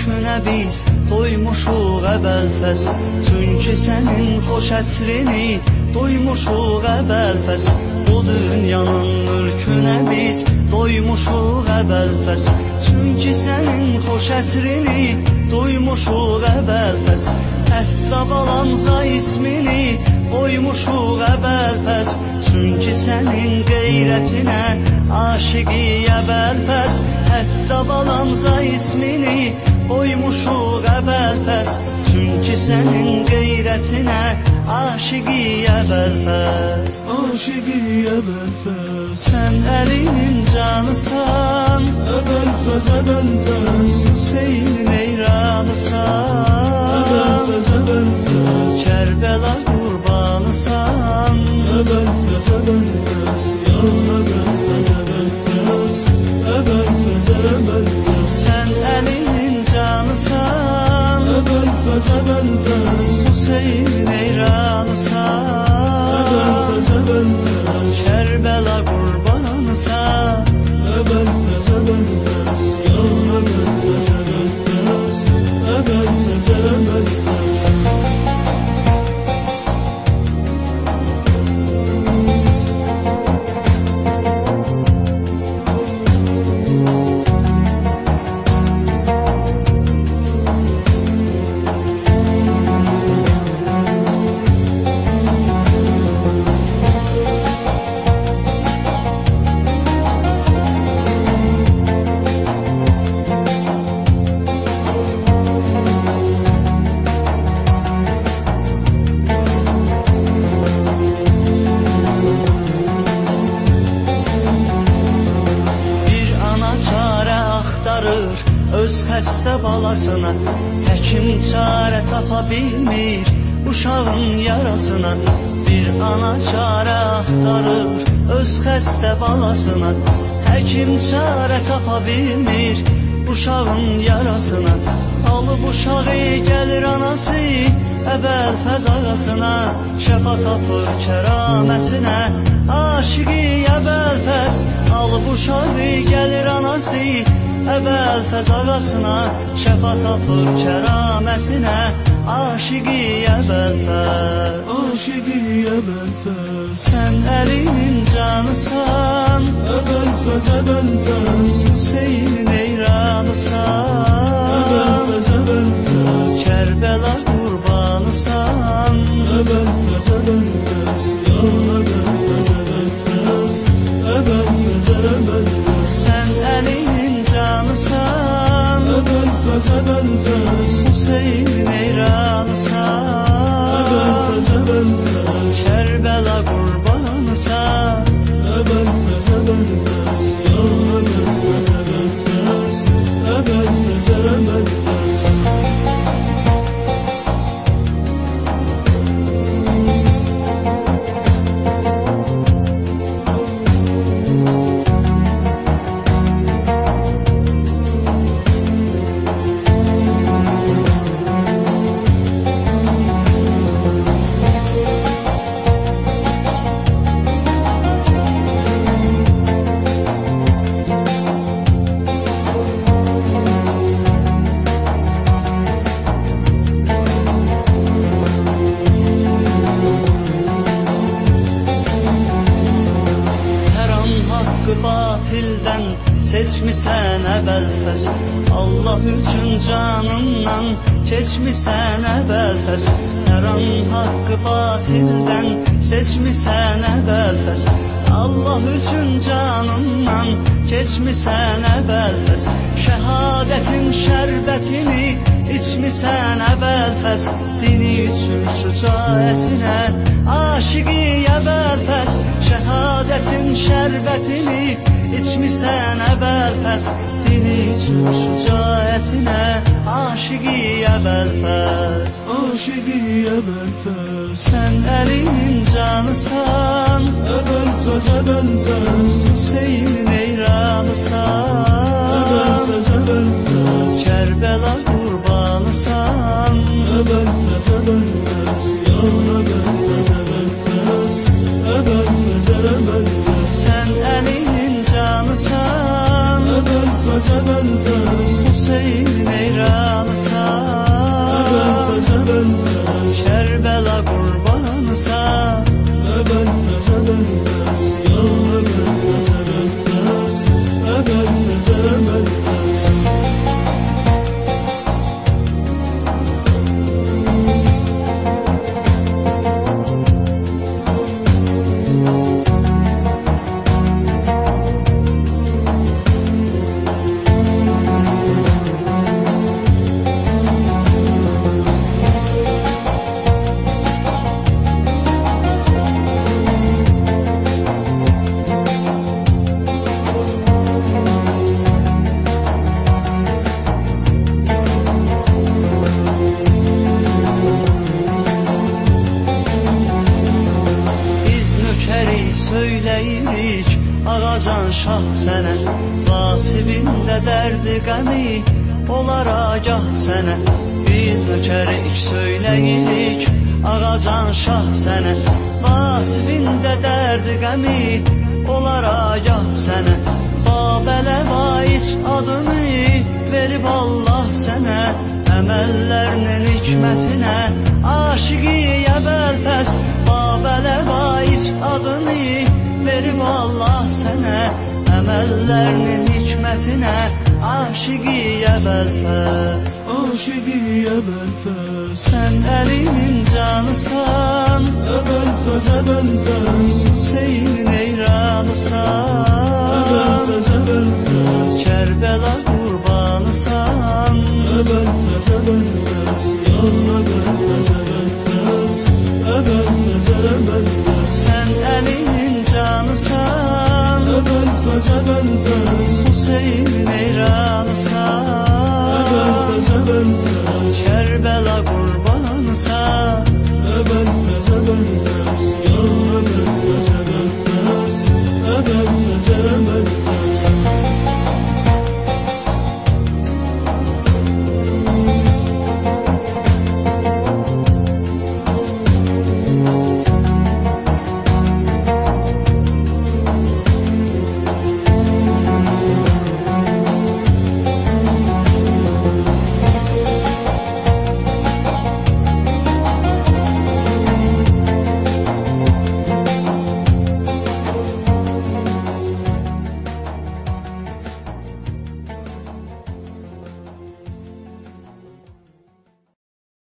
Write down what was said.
mülkünə biz doymuşuq əvvəlfəz. Çünki sənin xoş ətrini doymuşuq əvvəlfəz. Bu dünyanın mülkünə biz doymuşuq əvvəlfəz. Çünki sənin xoş ətrini doymuşuq əvvəlfəz. Hətta balamıza ismini qoymuşuq əvvəlfəz. Çünki sənin qeyrətinə aşiqik əvvəlfəz. Hətta balamıza ismini qoymuşuq əvvəlfəz. Çünki sənin qeyrətinə aşiqik əvvəlfəz. Aşiqik əvvəlfəz. Sən əlinin canısan, Əvvəlfəz, əvvəlfəz. Hüseynin eyranısan, Əvvəlfəz, əvvəlfəz. Kərbəla qurbanısan, Əvvəlfəz, əvvəlfəz. Ya əvvəlfəz, əvvəlfəz. Əvvəlfəz, əvvəlfəz. Sən əlinin canısan, Əvvəlfəz, əvvəlfəz. Hüseynin eyranısan, Əvvəlfəz, əvvəlfəz. Kərbəla qurbanısan, Əvvəlfəz, əvvəlfəz. Ya əvvəlfəz, əvvəlfəz. Əvvəlfəz, əvvəlfəz. öz xəstə balasına. Həkim çarə tapa bilmir uşağın yarasına. Bir ana çarə axtarır öz xəstə balasına. Həkim çarə tapa bilmir uşağın yarasına. Alıb uşağı gəlir anası əvvəlfəz ağasına. Şəfa tapır kəramətinə aşiqi əvvəlfəz. Alıb uşağı gəlir anası əvvəlfəz ağasına. Şəfa tapır kəramətinə aşiqi əvvəlfəz. Aşiqi əvvəlfəz. Sən əlinin canısan, Əvvəlfəz, əvvəlfəz. Hüseynin eyranısan, Əvvəlfəz, əvvəlfəz. Kərbəla qurbanısan, Əvvəlfəz, əvvəlfəz. Ya əvvəlfəz, əvvəlfəz. Əvvəlfəz, əvvəlfəz. Sən əlinin canısan, Əvvəlfəz, əvvəlfəz. Hüseynin eyranısan, Əvvəlfəz, əvvəlfəz. Kərbəla qurbanısan, Əvvəlfəz, əvvəlfəz. Ya əvvəlfəz, əvvəlfəz. Əvvəlfəz, əvvəlfəz. Batildən seçmisən əvvəlfəz. Allah üçün canından keçmisən əvvəlfəz. Hər an haqqı batildən seçmisən əvvəlfəz. Allah üçün canından keçmisən əvvəlfəz. Şəhadətin şərbətini içmisən əvvəlfəz. Dini üçün şücaətinə aşiqi əvvəlfəz. Şəhadətin şərbətini içmisən əvvəlfəz. Dini üçün şücaətinə aşiqi əvvəlfəz. Aşiqi əvvəlfəz. Sən əlinin canısan, Əvvəlfəz, əvvəlfəz. Hüseynin eyranısan, Əvvəlfəz, əvvəlfəz. Kərbəla qurbanısan, Əvvəlfəz, əvvəlfəz. Ya əvvəlfəz, əvvəlfəz. Əvvəlfəz, əvvəlfəz. Sən əlinin canısan, Əvvəlfəz, əvvəlfəz. Hüseynin eyranısan, əbəlfəz Kərbəla qurbanısan Əbəlfəz, əbəlfəz Ya əbəlfəz, əbəlfəz Əbəlfəz, əbəlfəz Söyləyirik ağacan şah sənə Vasibində dərdi qəmi olar agah sənə Biz nökərik söyləyirik ağacan şah sənə Vasibində dərdi qəmi olar agah sənə Babələ vaiz adını verib Allah sənə Əməllərinin hikmətinə aşiqi əbəlfəz Babələ vaiz adını verib Allah sənə Əməllərinin hikmətinə aşiqi əbəlfəz Aşiqi əbəlfəz Sən əlimin canısan Əbəlfəz, əbəlfəz Hüseynin eyranısan Əbəlfəz, əbəlfəz Kərbəla qurbanısan Əbəlfəz, əbəlfəz Ya əbəlfəz, əbəlfəz Əbəlfəz, əbəlfəz Sən əlimin canısan Əbəlfəz, əbəlfəz